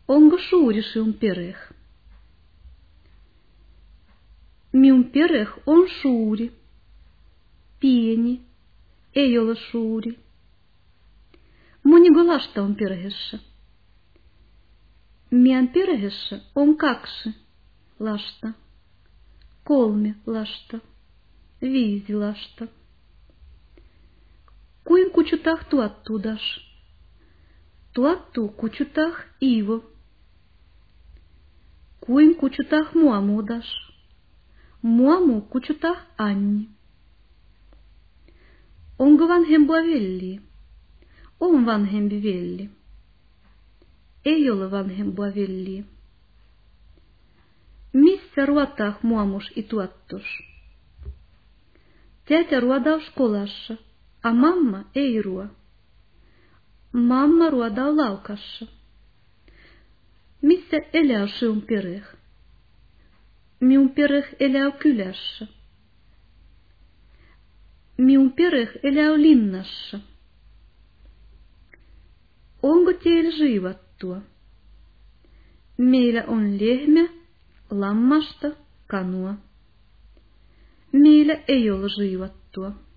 Onko suuri sinun perhe? Minun perhe on suuri. Pieni, ei ole suuri. Moniko lasta on perheessä? Meidän perheessä on 2 lasta, 3 lasta, 5 lasta. Kuin kutsutaan tuottuudas? Tuottuu kutsutaan Ivo. Kuin kutsutaan muamuudas? Muamu kutsutaan Anni. Onko vanhempia veljiä? On vanhempi veli. Ei ole vanhempia veljiä. Missä ruotaa muamus i tuottos? Tätä ruodaa skolassa, a mamma ei ruo. Mamma ruodaa laukassa. Missä elää sinun perhe? Minun perhe elää kylässä. Minun perhe elää linnassa. Onko teillä siivattua? Meillä on lehmä, lammasta, kanua. Meillä ei ole siivattua.